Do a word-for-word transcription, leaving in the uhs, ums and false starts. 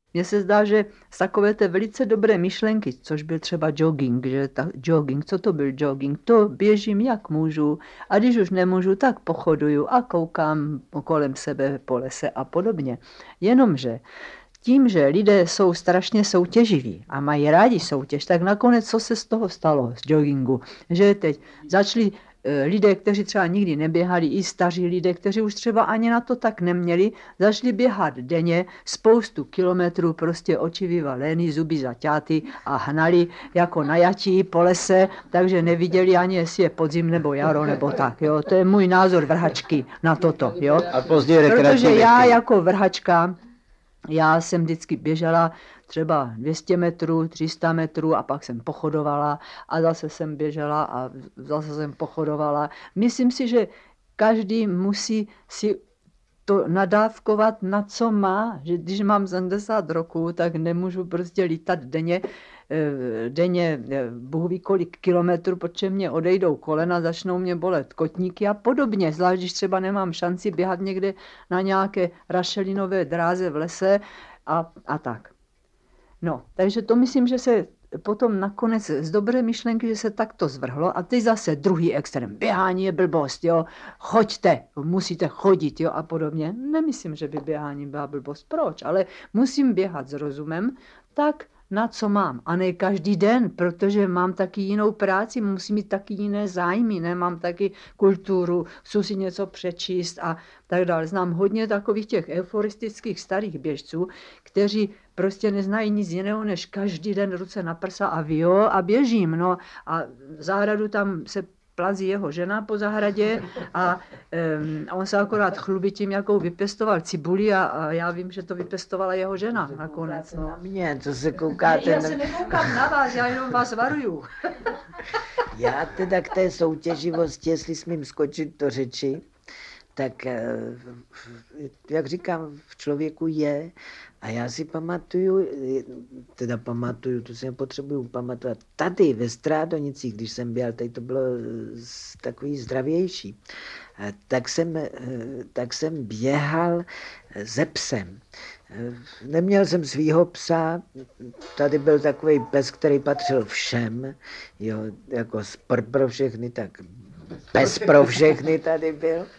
Mně se zdá, že z takové té velice dobré myšlenky, což byl třeba jogging, že ta, jogging, co to byl jogging, to běžím jak můžu a když už nemůžu, tak pochoduju a koukám kolem sebe po lese a podobně. Jenomže tím, že lidé jsou strašně soutěživí a mají rádi soutěž, tak nakonec co se z toho stalo, z joggingu, že teď začali lidé, kteří třeba nikdy neběhali, i staří lidé, kteří už třeba ani na to tak neměli, začali běhat denně spoustu kilometrů, prostě oči vyvalený, zuby zaťáty a hnali jako najatí po lese, takže neviděli ani, jestli je podzim nebo jaro nebo tak. Jo. To je můj názor vrhačky na toto. Jo. A později Protože já jako vrhačka, já jsem vždycky běžela třeba dvě stě metrů, tři sta metrů a pak jsem pochodovala a zase jsem běžela a zase jsem pochodovala. Myslím si, že každý musí si to nadávkovat, na co má. Že když mám sedmdesát roků, tak nemůžu prostě lítat denně, denně Bůh ví kolik kilometrů, protože mě odejdou kolena, začnou mě bolet kotníky a podobně. Zvlášť, když třeba nemám šanci běhat někde na nějaké rašelinové dráze v lese a, a tak. No, takže to myslím, že se potom nakonec z dobré myšlenky, že se takto zvrhlo a teď zase druhý extrém. Běhání je blbost, jo, choďte, musíte chodit, jo, a podobně. Nemyslím, že by běhání byla blbost. Proč? Ale musím běhat s rozumem, tak na co mám. A ne každý den, protože mám taky jinou práci, musím mít taky jiné zájmy, ne? Mám taky kulturu, chci si něco přečíst a tak dále. Znám hodně takových těch euforistických starých běžců, kteří prostě neznají nic jiného, než každý den ruce na prsa a vio a běžím. No a v zahradu tam se plazí jeho žena po zahradě a um, on se akorát chlubí tím, jakou vypěstoval cibuli a, a já vím, že to vypěstovala jeho žena nakonec. No. Na mě, co se koukáte? Ne, já se nekoukám na vás, já jenom vás varuju. Já teda k té soutěživosti, jestli smím skočit do řeči, tak jak říkám, v člověku je a já si pamatuju, teda pamatuju, to si nepotřebuju pamatovat, tady ve Strádonicích, když jsem běhal, tady to bylo takový zdravější, tak jsem, tak jsem běhal se psem. Neměl jsem svýho psa, tady byl takový pes, který patřil všem, jo, jako sport pro všechny, tak pes pro všechny tady byl.